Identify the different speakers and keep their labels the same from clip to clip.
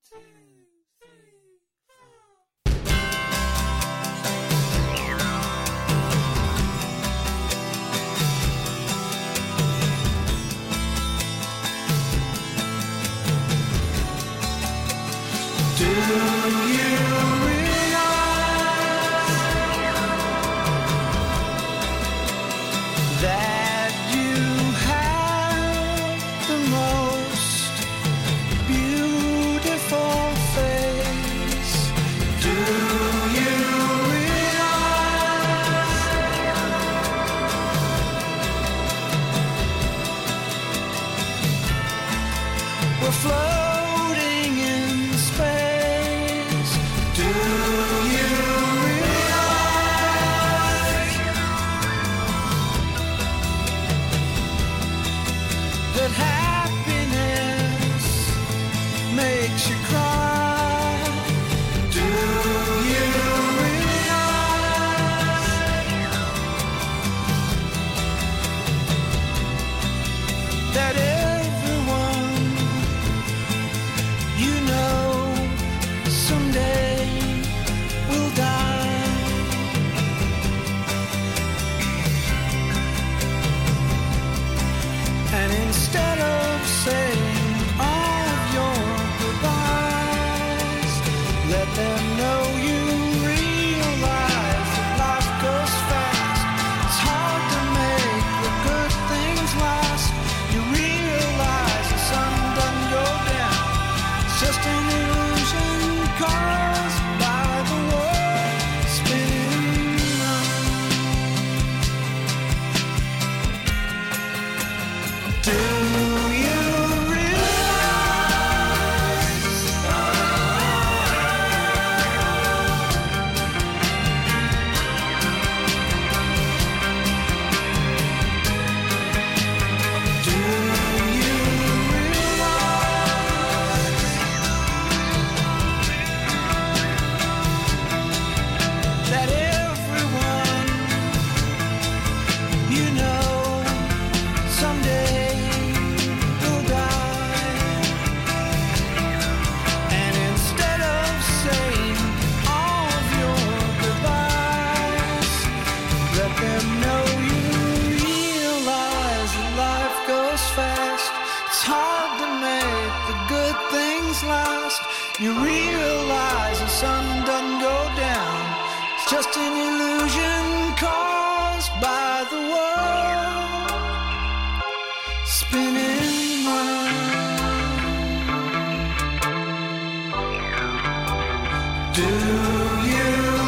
Speaker 1: Do you realize that you have the most beautiful face? Do you realize we're floating in space? Do you realize that happiness makes you cry? Do you realize that everyone you know someday will die? And instead of saying all of your goodbyes, let them know you realize that life goes fast. It's hard to make the good things last. You realize the sun doesn't go down. It's just an illusion caused by the world spinning round. Do you realize Do you realize that everyone you know someday will die? And instead of saying all of your goodbyes, let them know you realize that life goes fast. It's hard to make the good things last. You realize the sun doesn't go down. It's just an illusion caused by the world spinning round. Do you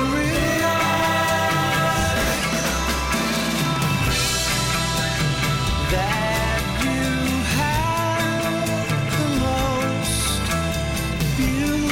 Speaker 1: realize that you have the most beautiful